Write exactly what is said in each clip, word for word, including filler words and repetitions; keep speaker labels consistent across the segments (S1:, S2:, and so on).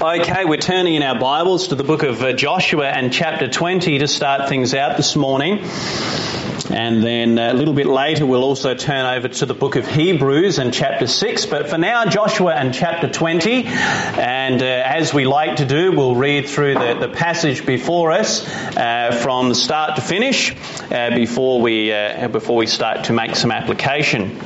S1: Okay, we're turning in our Bibles to the book of uh, Joshua and chapter twenty to start things out this morning. And then a little bit later we'll also turn over to the book of Hebrews and chapter six. But for now, Joshua and chapter twenty. And uh, as we like to do, we'll read through the, the passage before us uh, from start to finish uh, before we uh, before we start to make some application.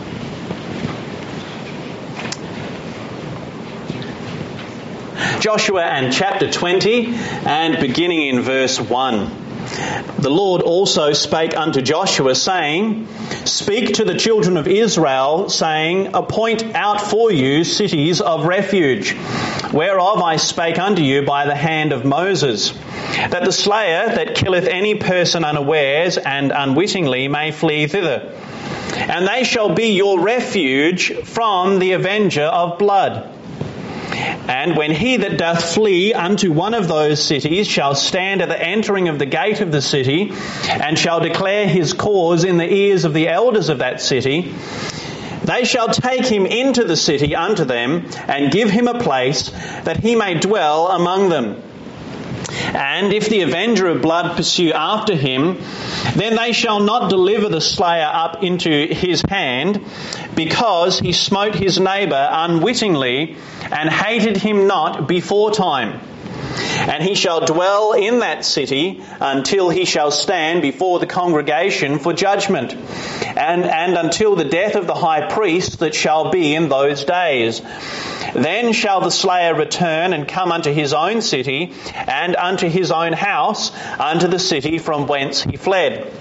S1: Joshua and chapter twenty, and beginning in verse one. The Lord also spake unto Joshua, saying, Speak to the children of Israel, saying, Appoint out for you cities of refuge, whereof I spake unto you by the hand of Moses, that the slayer that killeth any person unawares and unwittingly may flee thither. And they shall be your refuge from the avenger of blood. And when he that doth flee unto one of those cities shall stand at the entering of the gate of the city, and shall declare his cause in the ears of the elders of that city, they shall take him into the city unto them, and give him a place that he may dwell among them. And if the avenger of blood pursue after him, then they shall not deliver the slayer up into his hand, because he smote his neighbour unwittingly, and hated him not beforetime. And he shall dwell in that city until he shall stand before the congregation for judgment, and, and until the death of the high priest that shall be in those days. Then shall the slayer return and come unto his own city, and unto his own house, unto the city from whence he fled.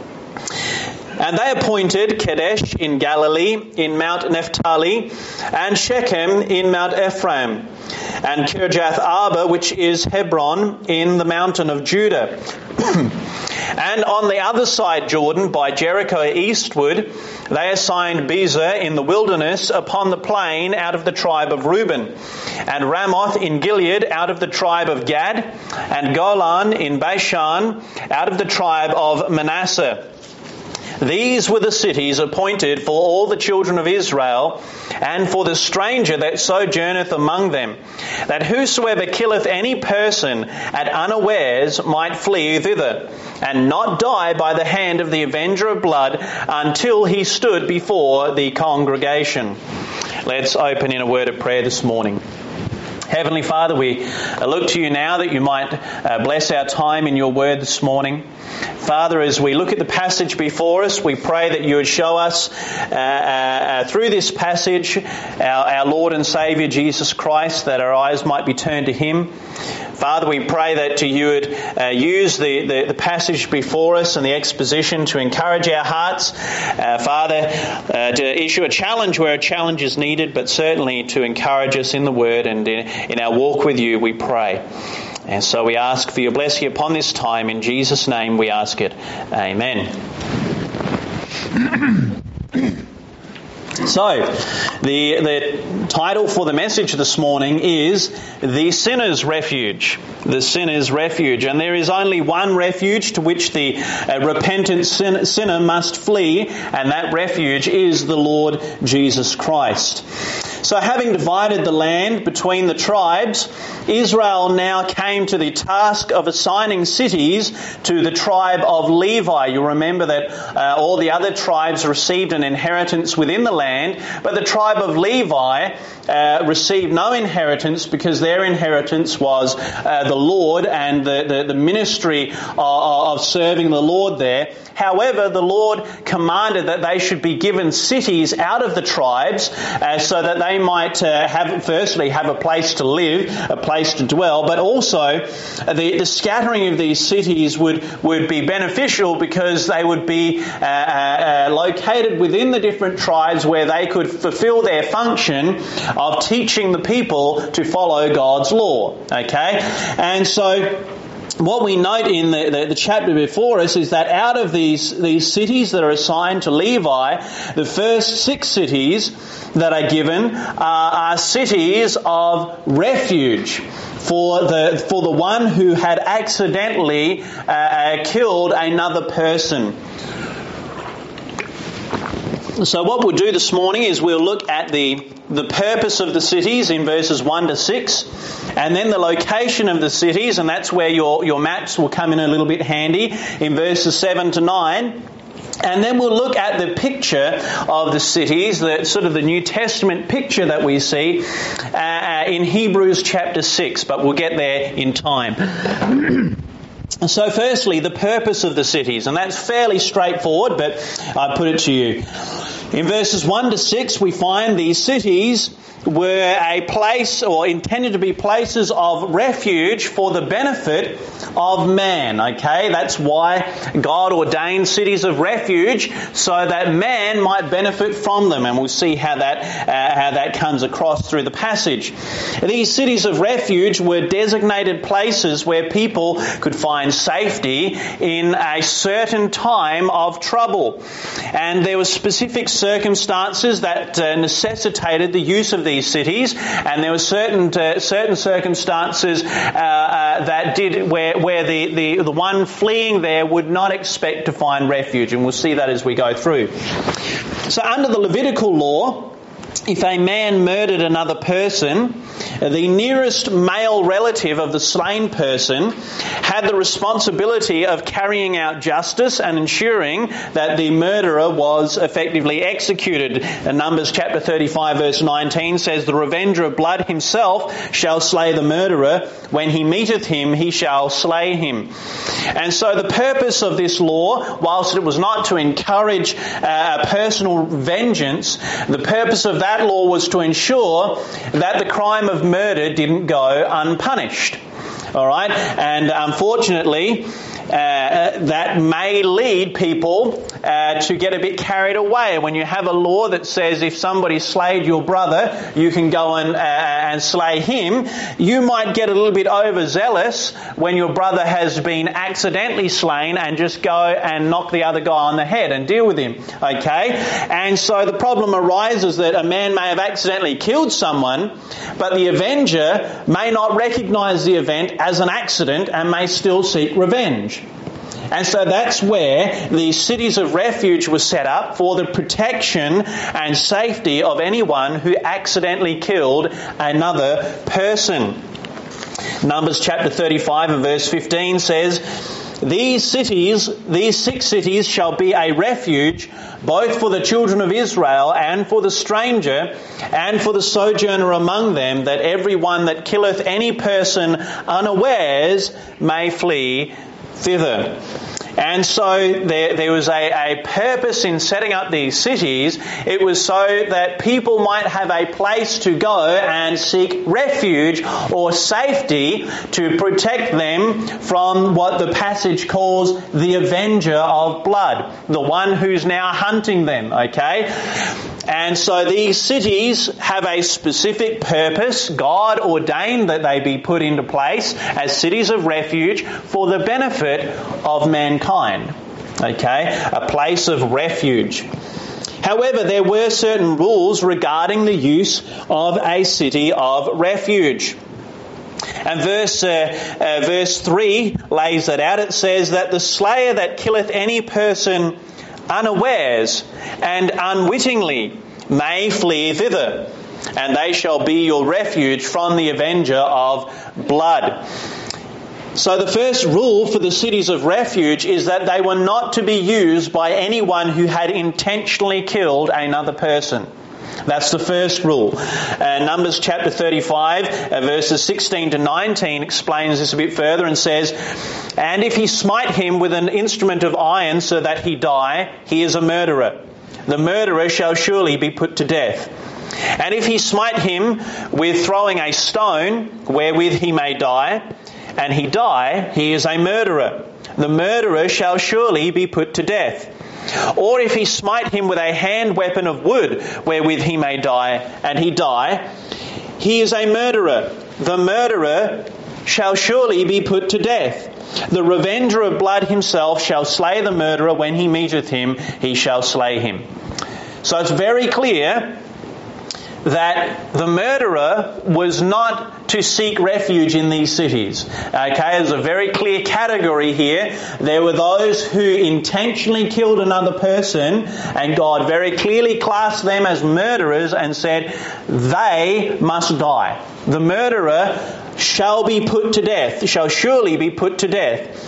S1: And they appointed Kadesh in Galilee, in Mount Naphtali, and Shechem in Mount Ephraim, and Kirjath Arba, which is Hebron, in the mountain of Judah. And on the other side Jordan, by Jericho eastward, they assigned Bezer in the wilderness upon the plain out of the tribe of Reuben, and Ramoth in Gilead out of the tribe of Gad, and Golan in Bashan out of the tribe of Manasseh. These were the cities appointed for all the children of Israel, and for the stranger that sojourneth among them, that whosoever killeth any person at unawares might flee thither, and not die by the hand of the avenger of blood until he stood before the congregation. Let's open in a word of prayer this morning. Heavenly Father, we look to you now that you might uh, bless our time in your word this morning. Father, as we look at the passage before us, we pray that you would show us uh, uh, through this passage our, our Lord and Saviour Jesus Christ, that our eyes might be turned to him. Father, we pray that you would uh, use the, the, the passage before us and the exposition to encourage our hearts. Uh, Father, uh, to issue a challenge where a challenge is needed, but certainly to encourage us in the Word and in, in our walk with you, we pray. And so we ask for your blessing upon this time. In Jesus' name we ask it. Amen. So, the the title for the message this morning is The Sinner's Refuge. The Sinner's Refuge. And there is only one refuge to which the uh, repentant sin- sinner must flee, and that refuge is the Lord Jesus Christ. So having divided the land between the tribes, Israel now came to the task of assigning cities to the tribe of Levi. You'll remember that uh, all the other tribes received an inheritance within the land, but the tribe of Levi uh, received no inheritance because their inheritance was uh, the Lord and the, the, the ministry of, of serving the Lord there. However, the Lord commanded that they should be given cities out of the tribes uh, so that they might uh, have, firstly, have a place to live, a place to dwell, but also uh, the, the scattering of these cities would, would be beneficial because they would be uh, uh, located within the different tribes where they could fulfill their function of teaching the people to follow God's law. Okay? And so what we note in the, the, the chapter before us is that out of these, these cities that are assigned to Levi, the first six cities that are given are, are cities of refuge for the for the one who had accidentally uh, uh, killed another person. So what we'll do this morning is we'll look at the the purpose of the cities in verses one to six, and then the location of the cities, and that's where your, your maps will come in a little bit handy, in verses seven to nine. And then we'll look at the picture of the cities, the sort of the New Testament picture that we see uh, in Hebrews chapter six, but we'll get there in time. So firstly, the purpose of the cities, and that's fairly straightforward, but I put it to you. In verses one to six, we find these cities were a place, or intended to be places of refuge for the benefit of man, okay? That's why God ordained cities of refuge, so that man might benefit from them, and we'll see how that uh, how that comes across through the passage. These cities of refuge were designated places where people could find safety in a certain time of trouble, and there were specific circumstances that uh, necessitated the use of these cities, and there were certain uh, certain circumstances uh, uh, that did where where the, the the one fleeing there would not expect to find refuge, and we'll see that as we go through. So under the Levitical law, if a man murdered another person, the nearest male relative of the slain person had the responsibility of carrying out justice and ensuring that the murderer was effectively executed. And Numbers chapter thirty-five verse nineteen says, "The revenger of blood himself shall slay the murderer. When he meeteth him, he shall slay him." And so the purpose of this law, whilst it was not to encourage uh, personal vengeance, the purpose of that law was to ensure that the crime of murder didn't go unpunished. All right? And unfortunately, uh, that may lead people uh, to get a bit carried away. When you have a law that says if somebody slayed your brother, you can go and, uh, and slay him, you might get a little bit overzealous when your brother has been accidentally slain and just go and knock the other guy on the head and deal with him. Okay? And so the problem arises that a man may have accidentally killed someone, but the avenger may not recognise the event as an accident and may still seek revenge. And so that's where the cities of refuge were set up, for the protection and safety of anyone who accidentally killed another person. Numbers chapter thirty-five and verse fifteen says, "These cities, these six cities shall be a refuge, both for the children of Israel and for the stranger and for the sojourner among them, that every one that killeth any person unawares may flee thither." And so there, there was a, a purpose in setting up these cities. It was so that people might have a place to go and seek refuge or safety to protect them from what the passage calls the avenger of blood, the one who's now hunting them, okay? And so these cities have a specific purpose. God ordained that they be put into place as cities of refuge for the benefit of mankind. Okay? A place of refuge. However, there were certain rules regarding the use of a city of refuge. And verse uh, uh, verse three lays that out. It says that the slayer that killeth any person unawares and unwittingly may flee thither, and they shall be your refuge from the avenger of blood. So the first rule for the cities of refuge is that they were not to be used by anyone who had intentionally killed another person. That's the first rule. Uh, Numbers chapter thirty-five, uh, verses sixteen to nineteen explains this a bit further and says, "And if he smite him with an instrument of iron so that he die, he is a murderer. The murderer shall surely be put to death. And if he smite him with throwing a stone wherewith he may die, and he die, he is a murderer. The murderer shall surely be put to death. Or if he smite him with a hand weapon of wood wherewith he may die, and he die, he is a murderer. The murderer shall surely be put to death. The revenger of blood himself shall slay the murderer. When he meeteth him, he shall slay him." So it's very clear that the murderer was not to seek refuge in these cities. Okay, there's a very clear category here. There were those who intentionally killed another person, and God very clearly classed them as murderers and said they must die. The murderer shall be put to death, shall surely be put to death.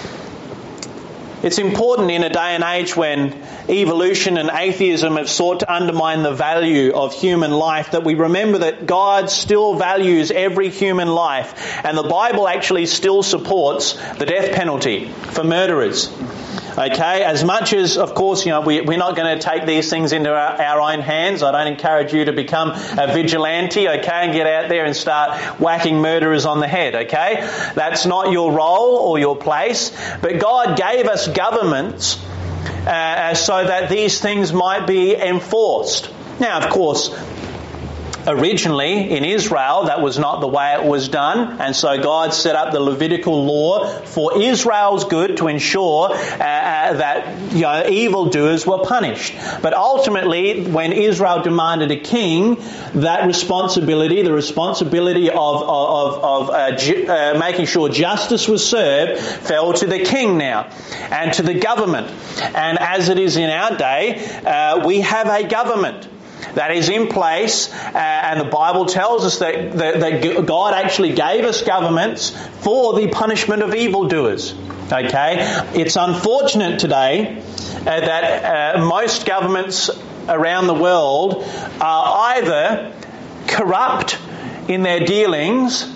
S1: It's important in a day and age when evolution and atheism have sought to undermine the value of human life that we remember that God still values every human life, and the Bible actually still supports the death penalty for murderers. Okay, as much as, of course, you know, we, we're not going to take these things into our, our own hands. I don't encourage you to become a vigilante, okay, and get out there and start whacking murderers on the head, okay? That's not your role or your place. But God gave us governments uh, so that these things might be enforced. Now, of course, originally in Israel, that was not the way it was done, and so God set up the Levitical law for Israel's good to ensure uh, uh, that, you know, evildoers were punished. But ultimately, when Israel demanded a king, that responsibility, the responsibility of of, of uh, ju- uh, making sure justice was served, fell to the king now and to the government. And as it is in our day, uh, we have a government that is in place, uh, and the Bible tells us that, that, that God actually gave us governments for the punishment of evildoers. Okay, it's unfortunate today uh, that uh, most governments around the world are either corrupt in their dealings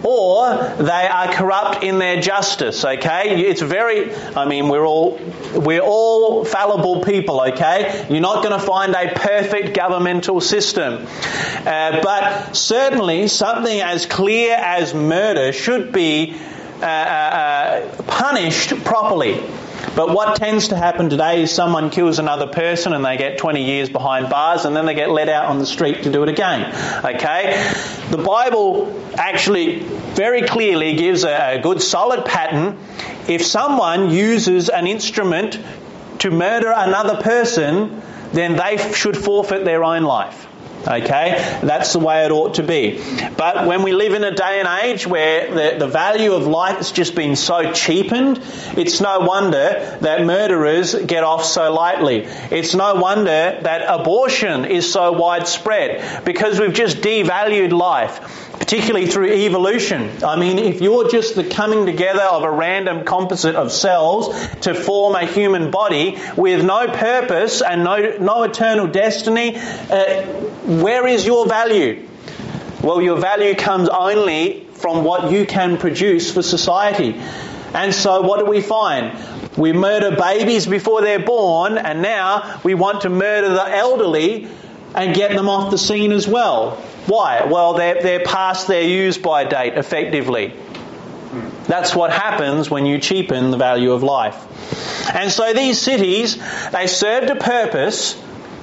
S1: or they are corrupt in their justice, okay? It's very, I mean, we're all we're all fallible people, okay? You're not going to find a perfect governmental system. Uh, but certainly something as clear as murder should be uh, uh, punished properly. But what tends to happen today is someone kills another person and they get twenty years behind bars and then they get let out on the street to do it again. Okay? The Bible actually very clearly gives a, a good solid pattern. If someone uses an instrument to murder another person, then they should forfeit their own life. Okay, that's the way it ought to be. But when we live in a day and age where the, the value of life has just been so cheapened, it's no wonder that murderers get off so lightly. It's no wonder that abortion is so widespread, because we've just devalued life, particularly through evolution. I mean, if you're just the coming together of a random composite of cells to form a human body with no purpose and no, no eternal destiny, uh, where is your value? Well, your value comes only from what you can produce for society. And so what do we find? We murder babies before they're born, and now we want to murder the elderly and get them off the scene as well. Why? Well, they're, they're past their use-by date, effectively. That's what happens when you cheapen the value of life. And so these cities, they served a purpose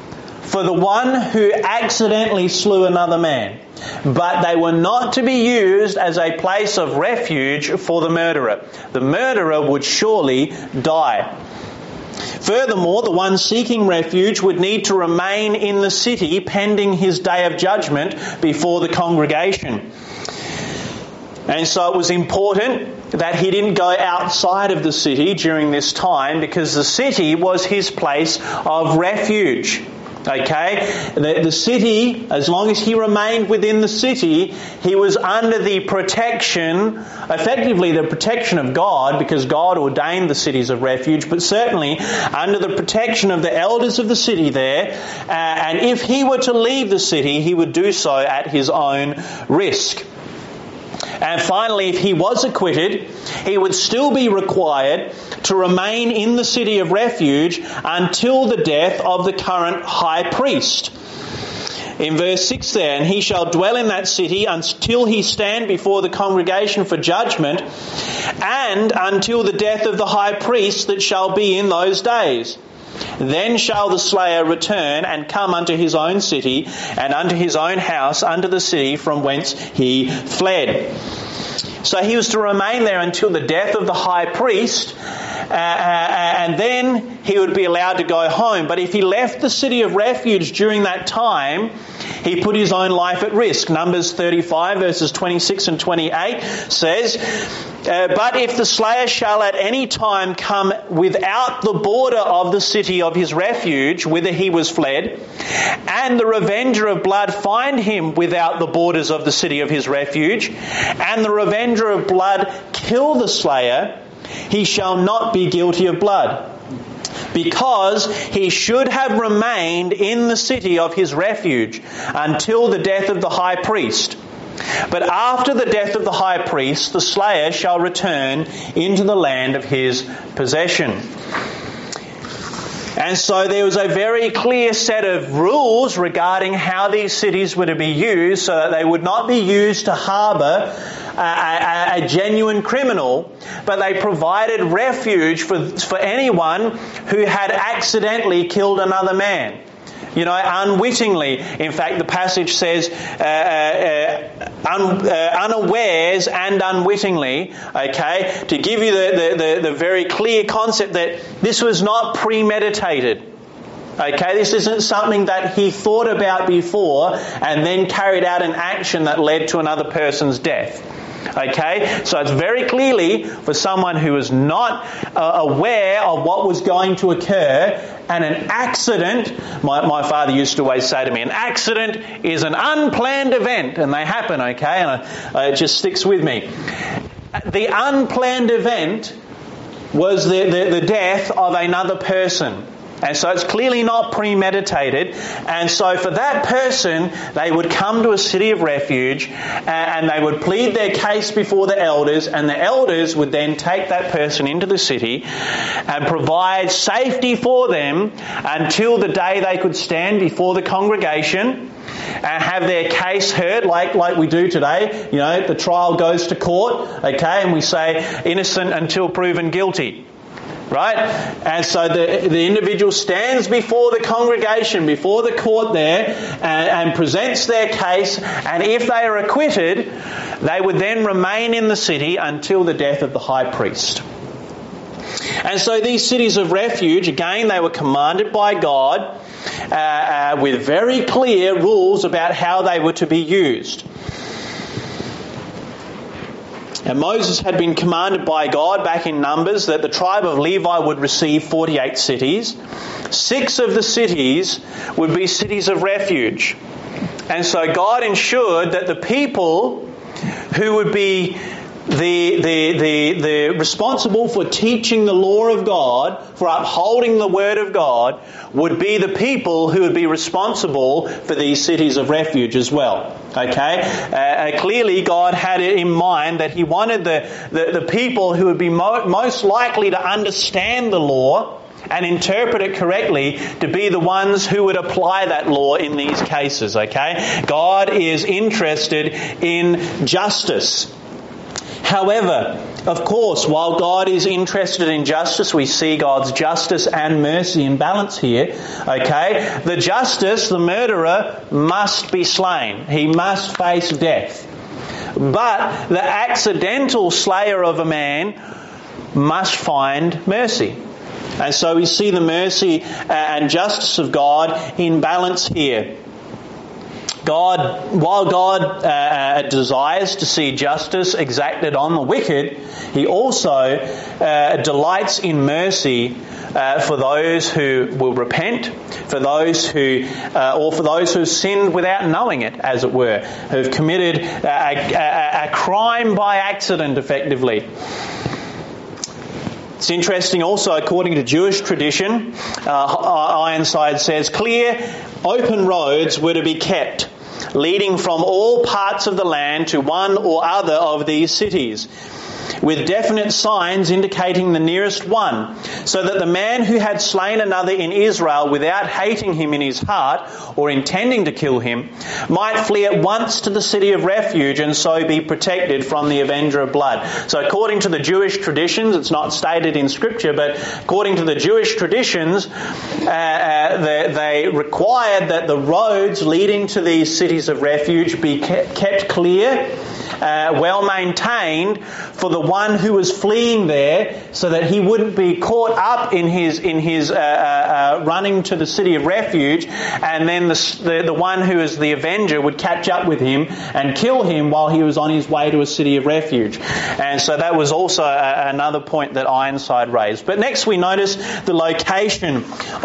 S1: for the one who accidentally slew another man, but they were not to be used as a place of refuge for the murderer. The murderer would surely die. Furthermore, the one seeking refuge would need to remain in the city pending his day of judgment before the congregation. And so it was important that he didn't go outside of the city during this time, because the city was his place of refuge. Okay, the, the city, as long as he remained within the city, he was under the protection, effectively the protection of God, because God ordained the cities of refuge, but certainly under the protection of the elders of the city there. Uh, and if he were to leave the city, he would do so at his own risk. And finally, if he was acquitted, he would still be required to remain in the city of refuge until the death of the current high priest. In verse six there, and he shall dwell in that city until he stand before the congregation for judgment, and until the death of the high priest that shall be in those days. Then shall the slayer return and come unto his own city, and unto his own house, unto the city from whence he fled. So he was to remain there until the death of the high priest, uh, uh, and then he would be allowed to go home. But if he left the city of refuge during that time, he put his own life at risk. Numbers thirty-five verses twenty-six and twenty-eight says, uh, but if the slayer shall at any time come without the border of the city of his refuge, whither he was fled, and the revenger of blood find him without the borders of the city of his refuge, and the revenger of blood kill the slayer, he shall not be guilty of blood, because he should have remained in the city of his refuge until the death of the high priest. But after the death of the high priest, the slayer shall return into the land of his possession. And so there was a very clear set of rules regarding how these cities were to be used, so that they would not be used to harbour a, a, a genuine criminal, but they provided refuge for, for anyone who had accidentally killed another man. You know, unwittingly. In fact, the passage says uh, uh, un, uh, unawares and unwittingly, okay, to give you the, the, the, the very clear concept that this was not premeditated. Okay, this isn't something that he thought about before and then carried out an action that led to another person's death. Okay, so it's very clearly for someone who was not uh, aware of what was going to occur, and an accident, my, my father used to always say to me, an accident is an unplanned event, and they happen, okay, and I, uh, it just sticks with me. The unplanned event was the, the, the death of another person. And so it's clearly not premeditated. And so for that person, they would come to a city of refuge and they would plead their case before the elders, and the elders would then take that person into the city and provide safety for them until the day they could stand before the congregation and have their case heard, like, like we do today. You know, the trial goes to court, okay, and we say innocent until proven guilty. Right? And so the, the individual stands before the congregation, before the court there, and, and presents their case, and if they are acquitted, they would then remain in the city until the death of the high priest. And so these cities of refuge, again, they were commanded by God uh, uh, with very clear rules about how they were to be used. And Moses had been commanded by God back in Numbers that the tribe of Levi would receive forty-eight cities. Six of the cities would be cities of refuge. And so God ensured that the people who would be the, the, the, the responsible for teaching the law of God, for upholding the word of God, would be the people who would be responsible for these cities of refuge as well. Okay? Uh, clearly God had it in mind that He wanted the, the, the people who would be mo- most likely to understand the law and interpret it correctly to be the ones who would apply that law in these cases. Okay? God is interested in justice. However, of course, while God is interested in justice, we see God's justice and mercy in balance here. Okay? The justice, the murderer, must be slain. He must face death. But the accidental slayer of a man must find mercy. And so we see the mercy and justice of God in balance here. God, while God uh, desires to see justice exacted on the wicked, He also uh, delights in mercy uh, for those who will repent, for those who, uh, or for those who have sinned without knowing it, as it were, who have committed a, a, a crime by accident, effectively. It's interesting also, according to Jewish tradition, uh, Ironside says, clear, open roads were to be kept, leading from all parts of the land to one or other of these cities, with definite signs indicating the nearest one, so that the man who had slain another in Israel without hating him in his heart or intending to kill him might flee at once to the city of refuge and so be protected from the avenger of blood. So according to the Jewish traditions, it's not stated in Scripture, but according to the Jewish traditions, uh, uh, they, they required that the roads leading to these cities of refuge be kept clear uh, well maintained for the one who was fleeing there, so that he wouldn't be caught up in his in his uh, uh, uh, running to the city of refuge, and then the, the the one who is the avenger would catch up with him and kill him while he was on his way to a city of refuge. And so that was also a, another point that Ironside raised. But next we notice the location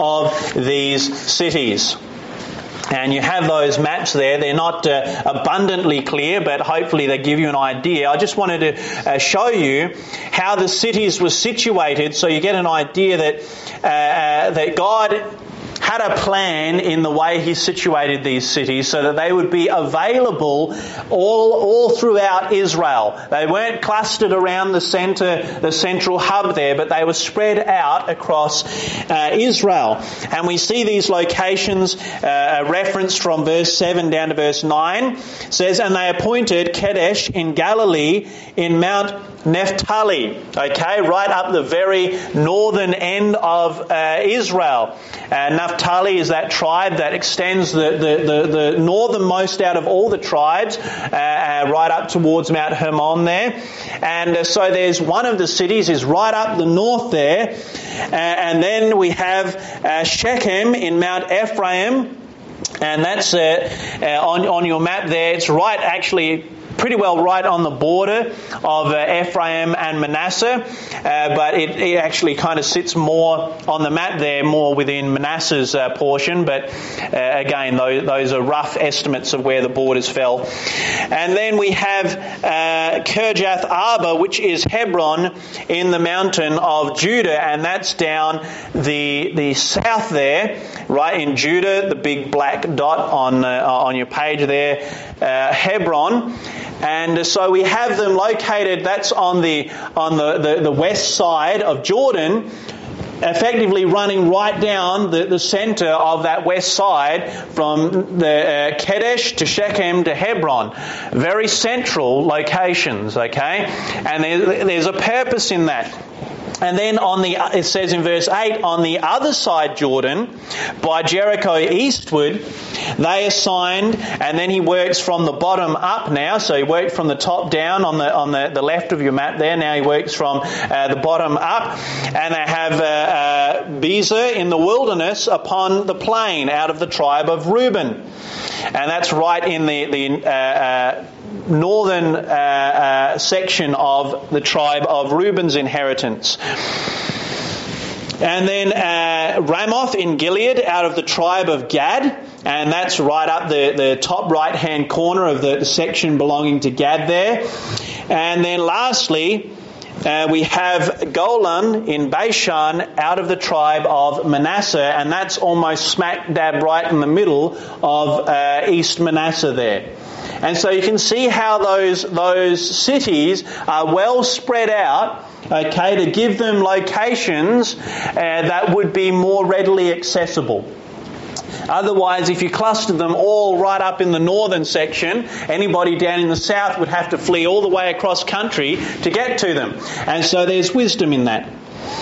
S1: of these cities. And you have those maps there. They're not uh, abundantly clear, but hopefully they give you an idea. I just wanted to uh, show you how the cities were situated, so you get an idea that uh, uh, that God had a plan in the way he situated these cities so that they would be available all all throughout Israel. They weren't clustered around the centre, the central hub there, but they were spread out across uh, Israel. And we see these locations uh, referenced from verse seven down to verse nine. It says, "And they appointed Kadesh in Galilee in Mount Naphtali," okay, right up the very northern end of uh, Israel. Uh, Naphtali is that tribe that extends the, the, the, the northernmost out of all the tribes, uh, uh, right up towards Mount Hermon there. And uh, so there's one of the cities is right up the north there. Uh, and then we have uh, Shechem in Mount Ephraim. And that's uh, uh, on, on your map there. It's right actually pretty well right on the border of uh, Ephraim and Manasseh, uh, but it, it actually kind of sits more on the map there, more within Manasseh's uh, portion, but uh, again, those, those are rough estimates of where the borders fell. And then we have uh, Kirjath Arba, which is Hebron in the mountain of Judah, and that's down the the south there, right in Judah, the big black dot on uh, on your page there, uh, Hebron. And so we have them located, that's on the on the, the, the west side of Jordan, effectively running right down the, the centre of that west side from the uh, Kadesh to Shechem to Hebron. Very central locations, okay? And there's, there's a purpose in that. And then on the, it says in verse eight, on the other side Jordan, by Jericho eastward, they assigned, and then he works from the bottom up now. So he worked from the top down on the on the, the left of your map there. Now he works from uh, the bottom up, and they have uh, uh, Bezer in the wilderness upon the plain, out of the tribe of Reuben, and that's right in the the. Uh, uh, northern uh, uh, section of the tribe of Reuben's inheritance. And then uh, Ramoth in Gilead out of the tribe of Gad, and that's right up the, the top right hand corner of the, the section belonging to Gad there. And then lastly, Uh, we have Golan in Bashan out of the tribe of Manasseh, and that's almost smack dab right in the middle of uh, East Manasseh there. And so you can see how those those cities are well spread out, okay, to give them locations uh, that would be more readily accessible. Otherwise, if you clustered them all right up in the northern section, anybody down in the south would have to flee all the way across country to get to them. And so there's wisdom in that.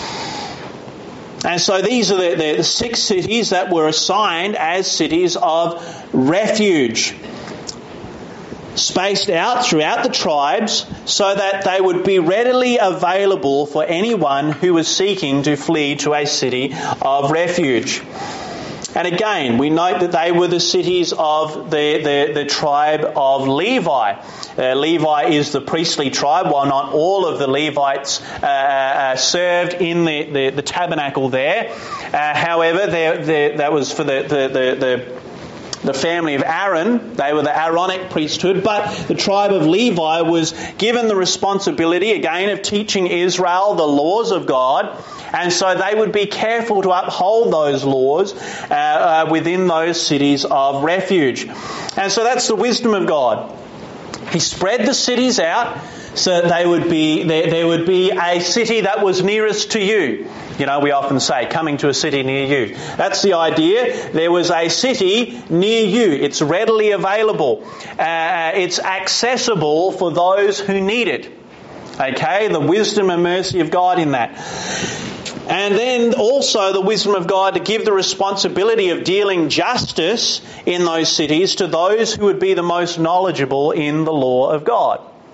S1: And so these are the, the, the six cities that were assigned as cities of refuge, spaced out throughout the tribes so that they would be readily available for anyone who was seeking to flee to a city of refuge. And again, we note that they were the cities of the, the, the tribe of Levi. Uh, Levi is the priestly tribe, while not all of the Levites uh, uh, served in the, the, the tabernacle there. Uh, however, there, there, that was for the, the, the, the the family of Aaron. They were the Aaronic priesthood, but the tribe of Levi was given the responsibility, again, of teaching Israel the laws of God, and so they would be careful to uphold those laws uh, uh, within those cities of refuge. And so that's the wisdom of God. He spread the cities out so that they would be there, there would be a city that was nearest to you. You know, we often say, coming to a city near you. That's the idea. There was a city near you. It's readily available. Uh, it's accessible for those who need it. Okay, the wisdom and mercy of God in that. And then also the wisdom of God to give the responsibility of dealing justice in those cities to those who would be the most knowledgeable in the law of God.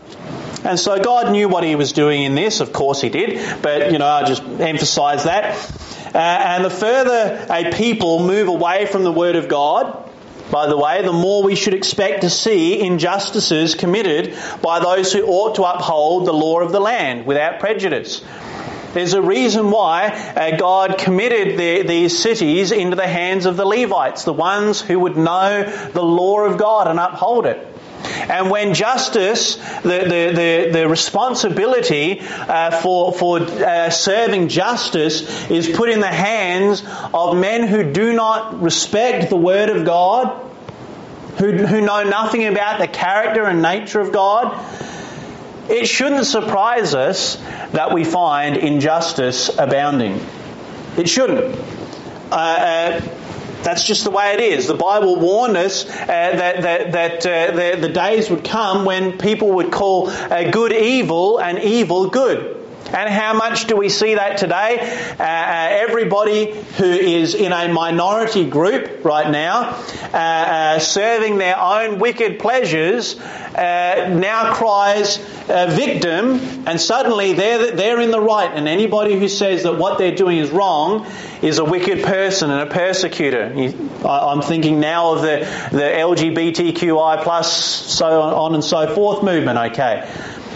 S1: And so God knew what he was doing in this. Of course he did. But, you know, I just emphasise that. Uh, and the further a people move away from the Word of God, by the way, the more we should expect to see injustices committed by those who ought to uphold the law of the land without prejudice. There's a reason why uh, God committed the, these cities into the hands of the Levites, the ones who would know the law of God and uphold it. And when justice, the the the, the responsibility uh, for for uh, serving justice is put in the hands of men who do not respect the Word of God, who who know nothing about the character and nature of God, it shouldn't surprise us that we find injustice abounding. It shouldn't. Uh, uh, That's just the way it is. The Bible warned us uh, that that, that uh, the, the days would come when people would call uh, good evil and evil good. And how much do we see that today? Uh, uh, everybody who is in a minority group right now, uh, uh, serving their own wicked pleasures, uh, now cries uh, victim, and suddenly they're they're in the right. And anybody who says that what they're doing is wrong is a wicked person and a persecutor. I'm thinking now of the the L G B T Q I plus so on and so forth movement. Okay.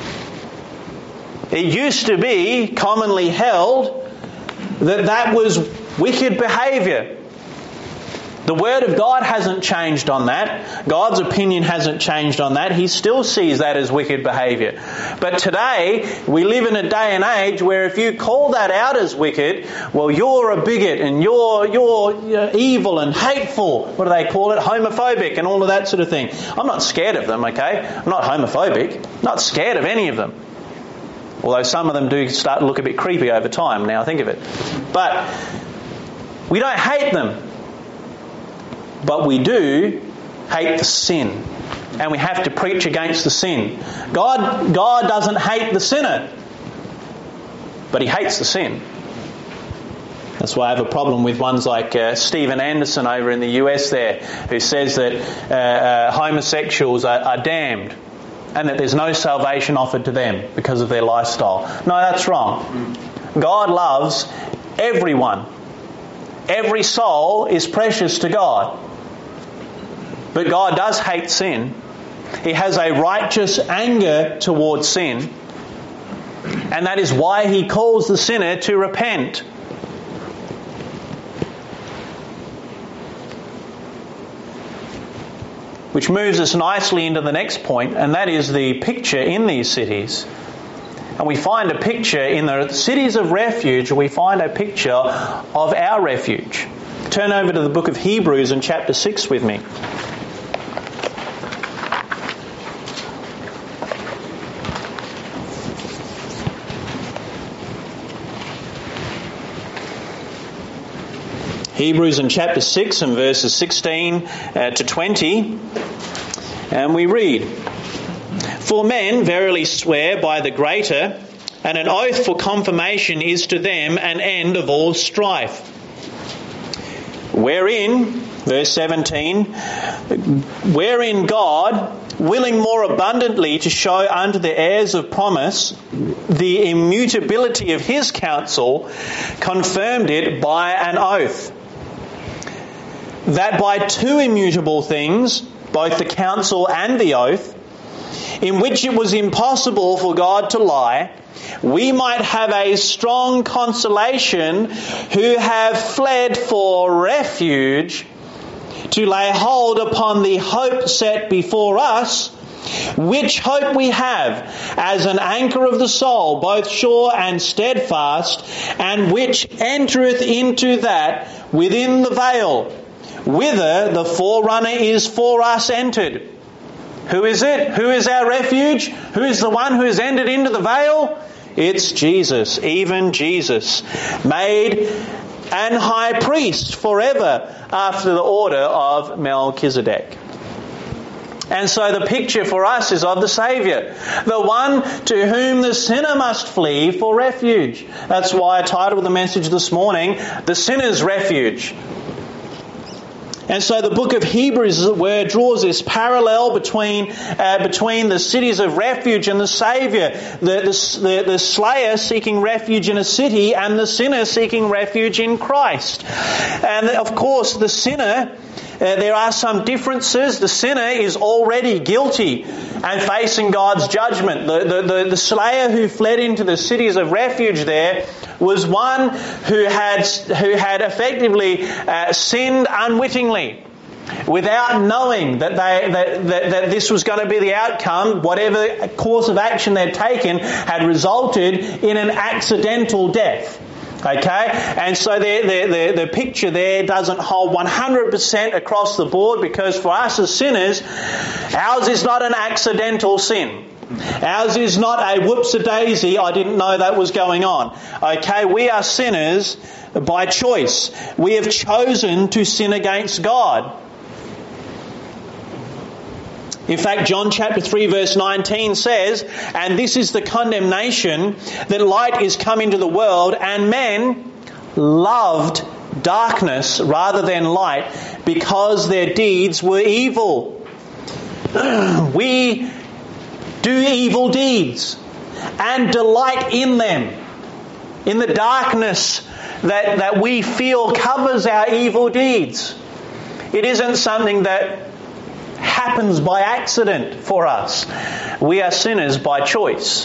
S1: It used to be commonly held that that was wicked behaviour. The Word of God hasn't changed on that. God's opinion hasn't changed on that. He still sees that as wicked behaviour. But today, we live in a day and age where if you call that out as wicked, well, you're a bigot and you're, you're, you're evil and hateful. What do they call it? Homophobic and all of that sort of thing. I'm not scared of them, okay? I'm not homophobic. I'm not scared of any of them. Although some of them do start to look a bit creepy over time, now I think of it. But we don't hate them. But we do hate the sin. And we have to preach against the sin. God, God doesn't hate the sinner. But He hates the sin. That's why I have a problem with ones like uh, Stephen Anderson over in the U S there, who says that uh, uh, homosexuals are, are damned. And that there's no salvation offered to them because of their lifestyle. No, that's wrong. God loves everyone. Every soul is precious to God. But God does hate sin. He has a righteous anger towards sin. And that is why He calls the sinner to repent. Which moves us nicely into the next point, and that is the picture in these cities. And we find a picture in the cities of refuge, we find a picture of our refuge. Turn over to the book of Hebrews in chapter six with me. Hebrews in chapter six and verses sixteen uh, to twenty. And we read, "For men verily swear by the greater, and an oath for confirmation is to them an end of all strife. Wherein," verse seventeen, "wherein God, willing more abundantly to show unto the heirs of promise the immutability of His counsel, confirmed it by an oath, that by two immutable things, both the counsel and the oath, in which it was impossible for God to lie, we might have a strong consolation who have fled for refuge, to lay hold upon the hope set before us, which hope we have as an anchor of the soul, both sure and steadfast, and which entereth into that within the veil, whither the forerunner is for us entered." Who is it? Who is our refuge? Who is the one who has entered into the veil? It's Jesus, even Jesus, made an high priest forever after the order of Melchizedek. And so the picture for us is of the Saviour, the one to whom the sinner must flee for refuge. That's why I titled the message this morning, "The Sinner's Refuge." And so the book of Hebrews, as it were, draws this parallel between uh, between the cities of refuge and the Saviour. The, the, the, the slayer seeking refuge in a city and the sinner seeking refuge in Christ. And of course, the sinner, uh, there are some differences. The sinner is already guilty and facing God's judgment. The, the, the, the slayer who fled into the cities of refuge there was one who had who had effectively uh, sinned unwittingly, without knowing that they that, that, that this was going to be the outcome. Whatever course of action they'd taken had resulted in an accidental death. Okay, and so the, the, the, the picture there doesn't hold one hundred percent across the board, because for us as sinners, ours is not an accidental sin. Ours is not a whoops-a-daisy, I didn't know that was going on. Okay, we are sinners by choice. We have chosen to sin against God. In fact, John chapter three verse nineteen says, "And this is the condemnation, that light is come into the world, and men loved darkness rather than light, because their deeds were evil." We do evil deeds and delight in them, in the darkness that, that we feel covers our evil deeds. It isn't something that happens by accident for us. We are sinners by choice.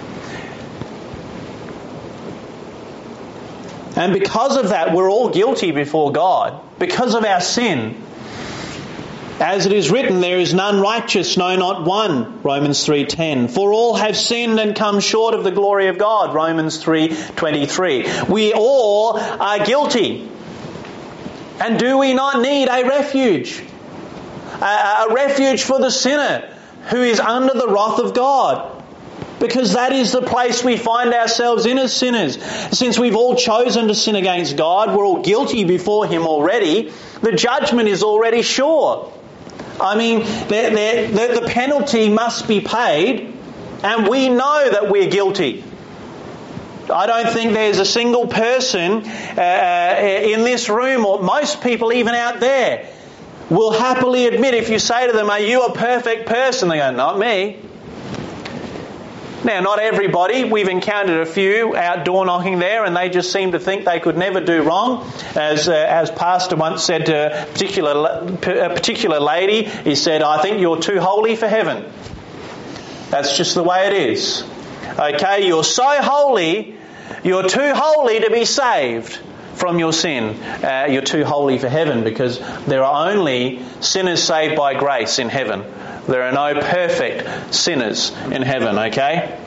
S1: And because of that, we're all guilty before God. Because of our sin. As it is written, there is none righteous, no, not one, Romans three ten. For all have sinned and come short of the glory of God, Romans three twenty-three. We all are guilty. And do we not need a refuge? A, a refuge for the sinner who is under the wrath of God. Because that is the place we find ourselves in as sinners. Since we've all chosen to sin against God, we're all guilty before Him already. The judgment is already sure. I mean, the, the, the penalty must be paid, and we know that we're guilty. I don't think there's a single person uh, in this room, or most people even out there, will happily admit, if you say to them, "Are you a perfect person?" They go, "Not me." Now, not everybody. We've encountered a few out door knocking there, and they just seem to think they could never do wrong. As uh, as Pastor once said to a particular, a particular lady, he said, "I think you're too holy for heaven." That's just the way it is. Okay, you're so holy, you're too holy to be saved from your sin. Uh, you're too holy for heaven, because there are only sinners saved by grace in heaven. There are no perfect sinners in heaven, okay?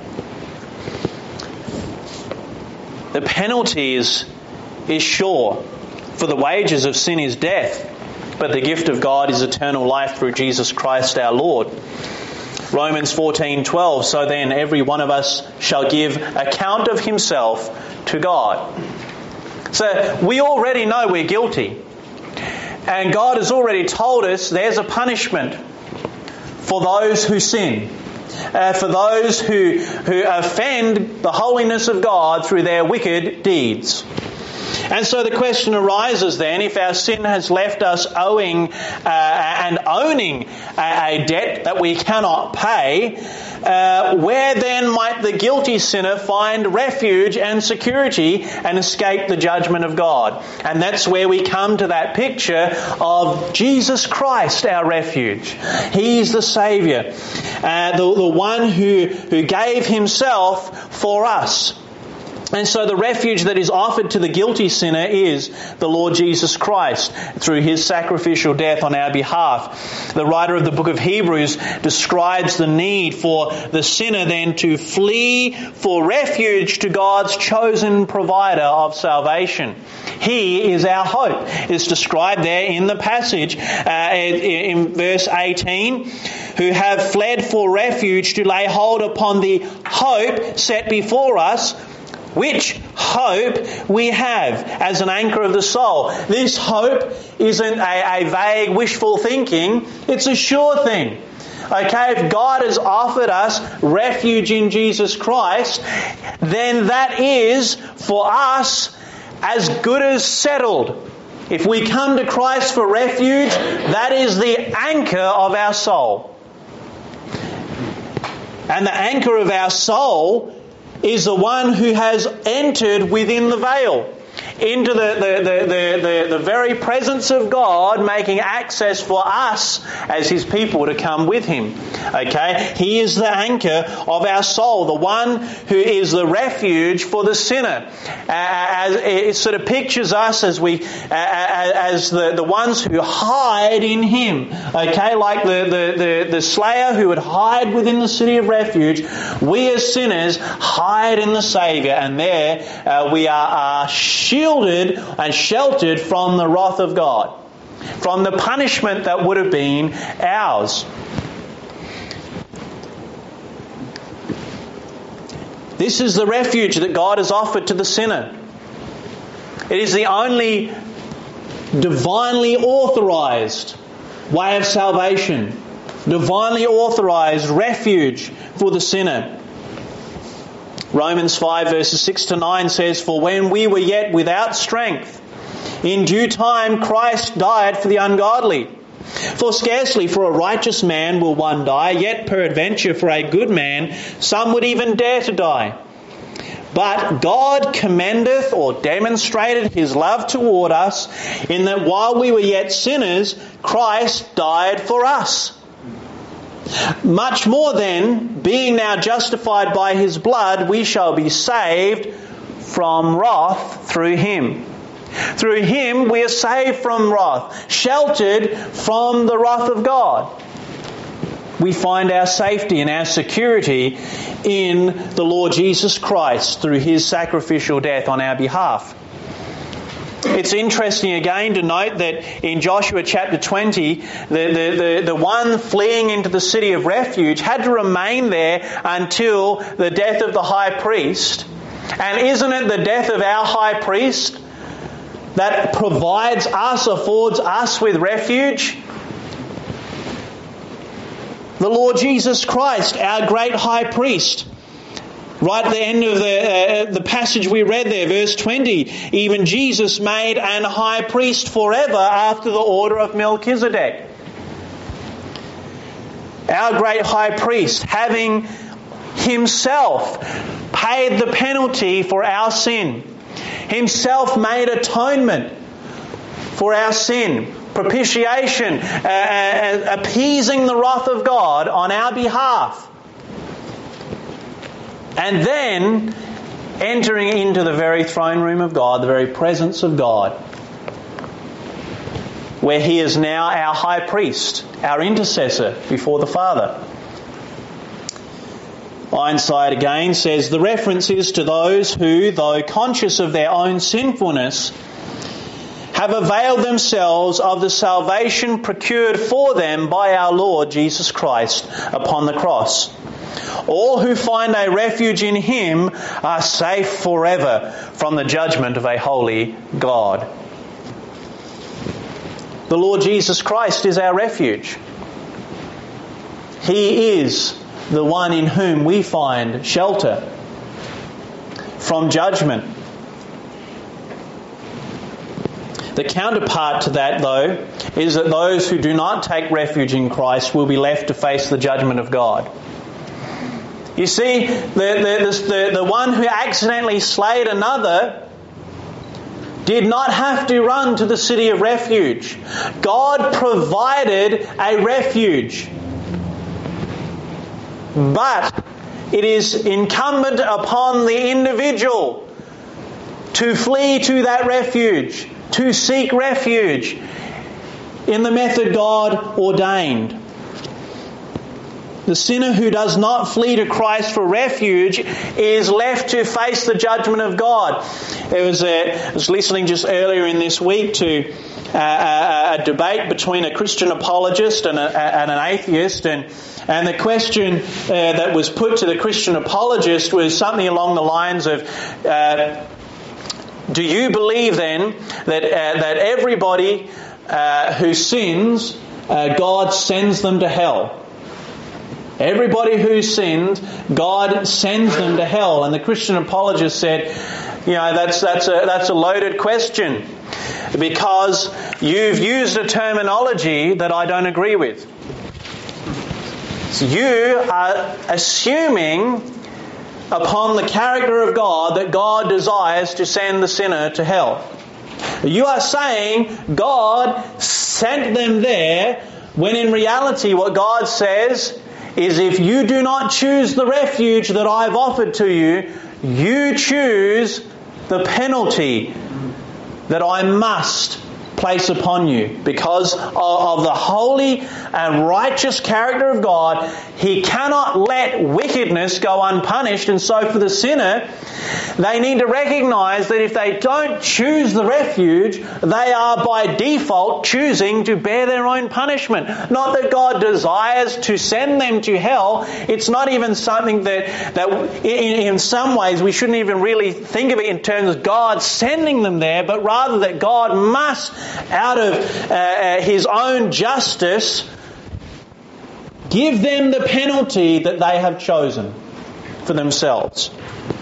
S1: The penalty is, is sure. For the wages of sin is death, but the gift of God is eternal life through Jesus Christ our Lord. Romans fourteen twelve, "So then every one of us shall give account of himself to God." So we already know we're guilty. And God has already told us there's a punishment for those who sin. Uh, for those who, who offend the holiness of God through their wicked deeds. And so the question arises then, if our sin has left us owing uh, and owning a, a debt that we cannot pay, uh, where then might the guilty sinner find refuge and security and escape the judgment of God? And that's where we come to that picture of Jesus Christ, our refuge. He's the Saviour, uh, the, the one who, who gave Himself for us. And so the refuge that is offered to the guilty sinner is the Lord Jesus Christ through His sacrificial death on our behalf. The writer of the book of Hebrews describes the need for the sinner then to flee for refuge to God's chosen provider of salvation. He is our hope. It's described there in the passage uh, in verse eighteen, "Who have fled for refuge to lay hold upon the hope set before us, which hope we have as an anchor of the soul." This hope isn't a, a vague wishful thinking, it's a sure thing. Okay, if God has offered us refuge in Jesus Christ, then that is for us as good as settled. If we come to Christ for refuge, that is the anchor of our soul. And the anchor of our soul is the one who has entered within the veil, into the, the, the, the, the, the very presence of God, making access for us as His people to come with Him. Okay? He is the anchor of our soul, the one who is the refuge for the sinner. Uh, as it sort of pictures us as we, uh, as the, the ones who hide in Him. Okay? Like the, the, the, the slayer who would hide within the city of refuge, we as sinners hide in the Saviour, and there uh, we are, are shielded and sheltered from the wrath of God, from the punishment that would have been ours. This is the refuge that God has offered to the sinner. It is the only divinely authorized way of salvation, divinely authorized refuge for the sinner. Romans five verses six to nine says, "For when we were yet without strength, in due time Christ died for the ungodly. For scarcely for a righteous man will one die, yet peradventure for a good man some would even dare to die. But God commendeth or demonstrated His love toward us, in that while we were yet sinners, Christ died for us. Much more then, being now justified by His blood, we shall be saved from wrath through Him." Through Him we are saved from wrath, sheltered from the wrath of God. We find our safety and our security in the Lord Jesus Christ through His sacrificial death on our behalf. It's interesting again to note that in Joshua chapter twenty, the, the, the, the one fleeing into the city of refuge had to remain there until the death of the high priest. And isn't it the death of our high priest that provides us, affords us with refuge? The Lord Jesus Christ, our great high priest. Right at the end of the uh, the passage we read there, verse twenty, even Jesus made an high priest forever after the order of Melchizedek. Our great high priest, having Himself paid the penalty for our sin, Himself made atonement for our sin, propitiation, uh, uh, appeasing the wrath of God on our behalf. And then entering into the very throne room of God, the very presence of God, where He is now our high priest, our intercessor before the Father. Ironside again says, the reference is to those who, though conscious of their own sinfulness, have availed themselves of the salvation procured for them by our Lord Jesus Christ upon the cross. All who find a refuge in Him are safe forever from the judgment of a holy God. The Lord Jesus Christ is our refuge. He is the one in whom we find shelter from judgment. The counterpart to that, though, is that those who do not take refuge in Christ will be left to face the judgment of God. You see, the, the, the, the one who accidentally slayed another did not have to run to the city of refuge. God provided a refuge. But it is incumbent upon the individual to flee to that refuge, to seek refuge in the method God ordained. The sinner who does not flee to Christ for refuge is left to face the judgment of God. There was a, I was listening just earlier in this week to a, a, a debate between a Christian apologist and, a, and an atheist, and and the question uh, that was put to the Christian apologist was something along the lines of, uh, do you believe then that uh, that everybody uh, who sins, uh, God sends them to hell? Everybody who sinned, God sends them to hell. And the Christian apologist said, you know, that's that's a that's a loaded question. because you've used a terminology that I don't agree with. So you are assuming upon the character of God that God desires to send the sinner to hell. You are saying God sent them there, when in reality what God says is, if you do not choose the refuge that I've offered to you, you choose the penalty that I must place upon you. Because of, of the holy and righteous character of God, He cannot let wickedness go unpunished. And so for the sinner, they need to recognise that if they don't choose the refuge, they are by default choosing to bear their own punishment. Not that God desires to send them to hell. It's not even something that, that in, in some ways we shouldn't even really think of it in terms of God sending them there, but rather that God must, out of uh, uh, His own justice, give them the penalty that they have chosen for themselves.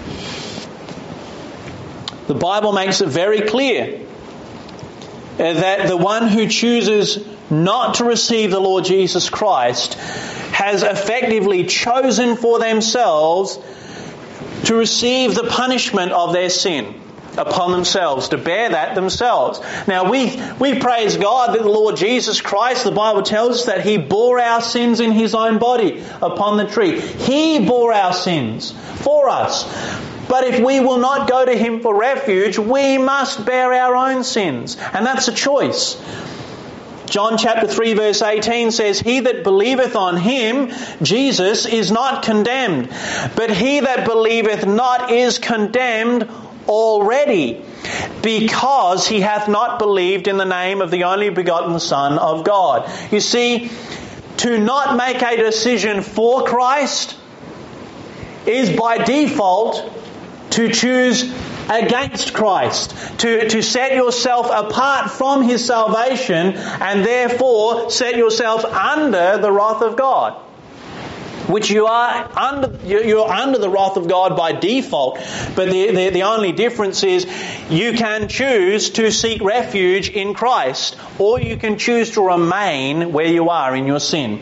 S1: The Bible makes it very clear that the one who chooses not to receive the Lord Jesus Christ has effectively chosen for themselves to receive the punishment of their sin upon themselves, to bear that themselves. Now we we praise God that the Lord Jesus Christ, the Bible tells us that He bore our sins in His own body upon the tree. He bore our sins for us. But if we will not go to Him for refuge, we must bear our own sins. And that's a choice. John chapter three verse eighteen says, He that believeth on Him, Jesus, is not condemned, but he that believeth not is condemned already, because he hath not believed in the name of the only begotten Son of God. You see, to not make a decision for Christ is by default to choose against Christ, to, to set yourself apart from His salvation and therefore set yourself under the wrath of God. Which you are under, you're under the wrath of God by default. But the, the, the only difference is you can choose to seek refuge in Christ, or you can choose to remain where you are in your sin.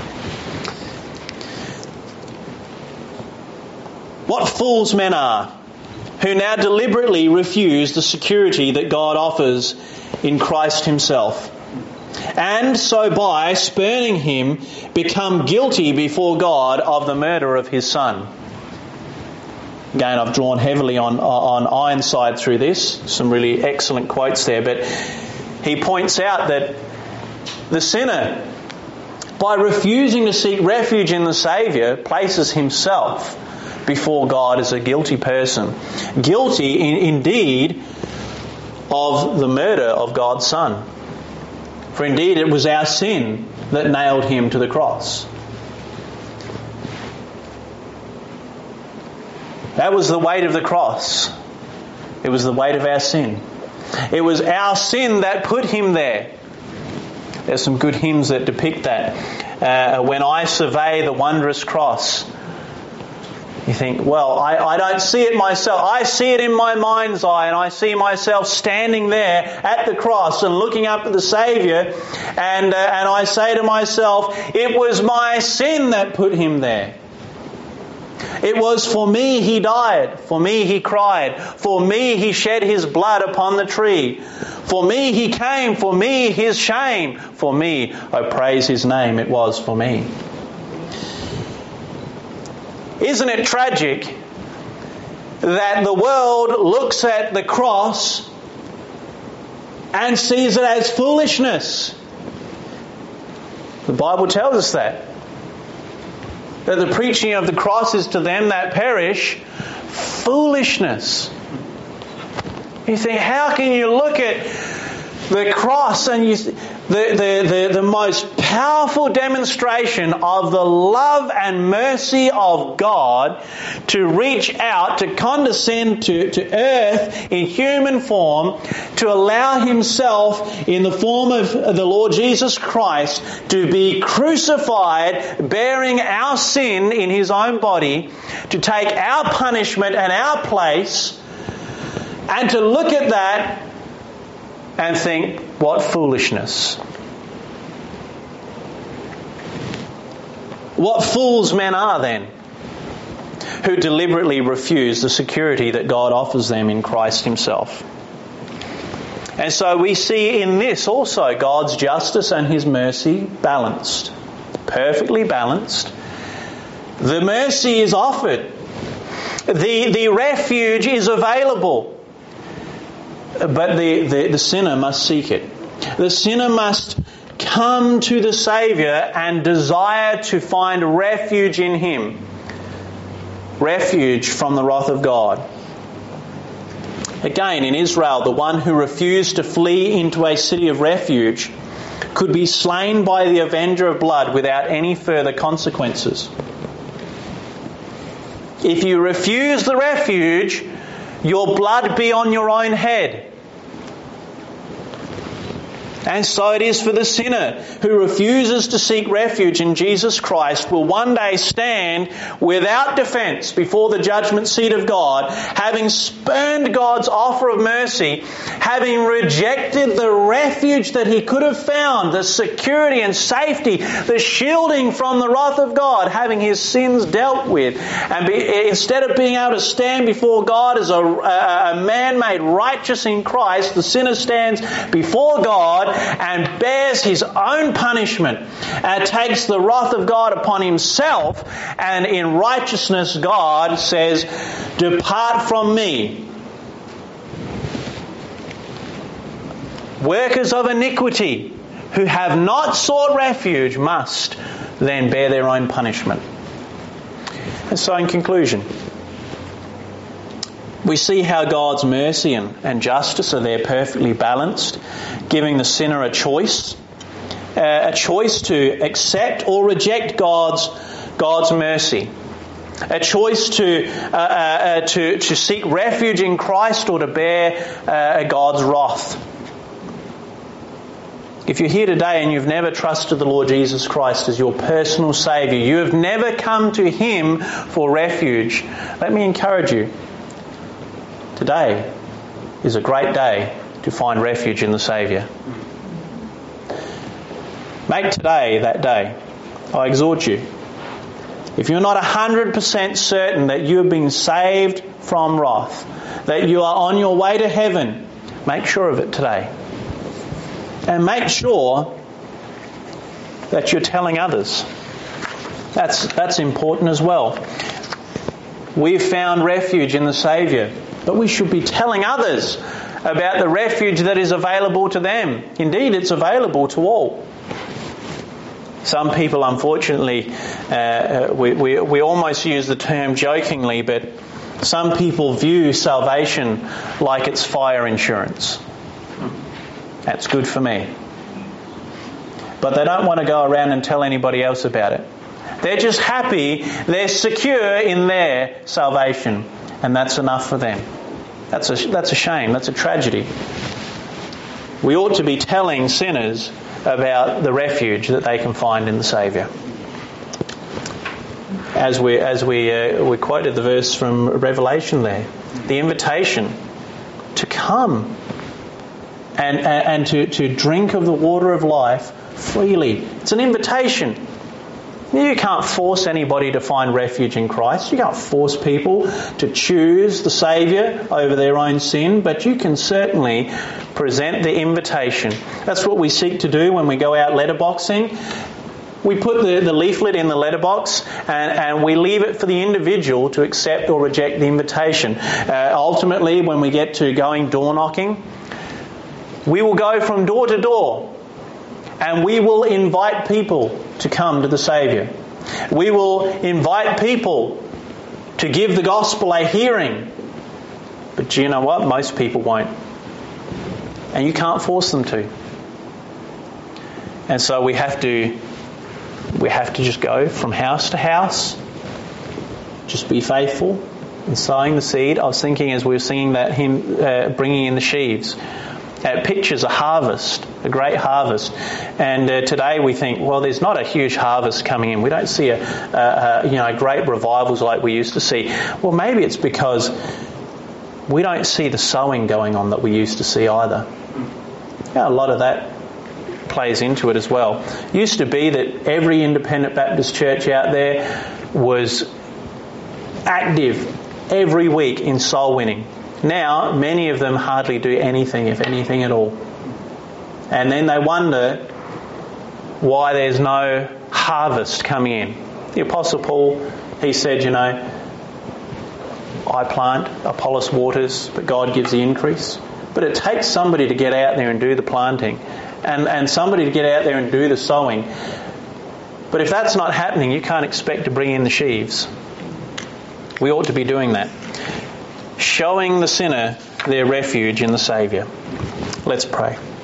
S1: What fools men are, who now deliberately refuse the security that God offers in Christ Himself, and so by spurning Him become guilty before God of the murder of His Son. Again, I've drawn heavily on, on Ironside through this. Some really excellent quotes there. But he points out that the sinner, by refusing to seek refuge in the Saviour, places himself before God as a guilty person. Guilty, in, indeed, of the murder of God's Son. For indeed it was our sin that nailed Him to the cross. That was the weight of the cross. It was the weight of our sin. It was our sin that put Him there. There's some good hymns that depict that. Uh, when I survey the wondrous cross, you think, well, I, I don't see it myself. I see it in my mind's eye, and I see myself standing there at the cross and looking up at the Saviour, and uh, and I say to myself, it was my sin that put Him there. It was for me He died. For me He cried. For me He shed His blood upon the tree. For me He came. For me His shame. For me, I praise His name. It was for me. Isn't it tragic that the world looks at the cross and sees it as foolishness? The Bible tells us that. That the preaching of the cross is to them that perish foolishness. You think, how can you look at the cross and you, the, the, the, the most powerful demonstration of the love and mercy of God to reach out, to condescend to, to earth in human form, to allow Himself in the form of the Lord Jesus Christ to be crucified, bearing our sin in His own body, to take our punishment and our place, and to look at that and think, what foolishness. What fools men are then, who deliberately refuse the security that God offers them in Christ Himself. And so we see in this also God's justice and His mercy balanced, perfectly balanced. The mercy is offered. The, the refuge is available. But the, the, the sinner must seek it. The sinner must come to the Saviour and desire to find refuge in Him. Refuge from the wrath of God. Again, in Israel, the one who refused to flee into a city of refuge could be slain by the avenger of blood without any further consequences. If you refuse the refuge, your blood be on your own head. And so it is for the sinner who refuses to seek refuge in Jesus Christ will one day stand without defence before the judgment seat of God, having spurned God's offer of mercy, having rejected the refuge that he could have found, the security and safety, the shielding from the wrath of God, having his sins dealt with. And be, instead of being able to stand before God as a, a, a man made righteous in Christ, the sinner stands before God and bears his own punishment and takes the wrath of God upon himself, and in righteousness God says, "Depart from me, workers of iniquity, who have not sought refuge must then bear their own punishment." And so in conclusion, we see how God's mercy and, and justice are there perfectly balanced, giving the sinner a choice, uh, a choice to accept or reject God's God's mercy, a choice to uh, uh, to to seek refuge in Christ or to bear uh, God's wrath. If you're here today and you've never trusted the Lord Jesus Christ as your personal Saviour, you have never come to Him for refuge, let me encourage you. Today is a great day to find refuge in the Saviour. Make today that day. I exhort you. If you're not one hundred percent certain that you have been saved from wrath, that you are on your way to heaven, make sure of it today. And make sure that you're telling others. That's, that's important as well. We've found refuge in the Saviour, but we should be telling others about the refuge that is available to them. Indeed, it's available to all. Some people, unfortunately, uh, we, we, we almost use the term jokingly, but some people view salvation like it's fire insurance. That's good for me. But they don't want to go around and tell anybody else about it. They're just happy, they're secure in their salvation, and that's enough for them. That's a, that's a shame, that's a tragedy. We ought to be telling sinners about the refuge that they can find in the Saviour. As we as we uh, we quoted the verse from Revelation there, the invitation to come and and, and to, to drink of the water of life freely. It's an invitation. You can't force anybody to find refuge in Christ. You can't force people to choose the Saviour over their own sin, but you can certainly present the invitation. That's what we seek to do when we go out letterboxing. We put the, the leaflet in the letterbox and, and we leave it for the individual to accept or reject the invitation. Uh, ultimately, when we get to going door knocking, we will go from door to door. And we will invite people to come to the Saviour. We will invite people to give the gospel a hearing. But do you know what? Most people won't. And you can't force them to. And so we have to we have to just go from house to house. Just be faithful in sowing the seed. I was thinking as we were singing that hymn, uh, bringing in the sheaves. It pictures a harvest, a great harvest. And uh, today we think, well, there's not a huge harvest coming in. We don't see a, a, a you know great revivals like we used to see. Well, maybe it's because we don't see the sowing going on that we used to see either. Yeah, a lot of that plays into it as well. It used to be that every independent Baptist church out there was active every week in soul winning. Now, many of them hardly do anything, if anything at all. And then they wonder why there's no harvest coming in. The Apostle Paul, he said, you know, I plant, Apollos waters, but God gives the increase. But it takes somebody to get out there and do the planting, and, and somebody to get out there and do the sowing. But if that's not happening, you can't expect to bring in the sheaves. We ought to be doing that. Showing the sinner their refuge in the Saviour. Let's pray.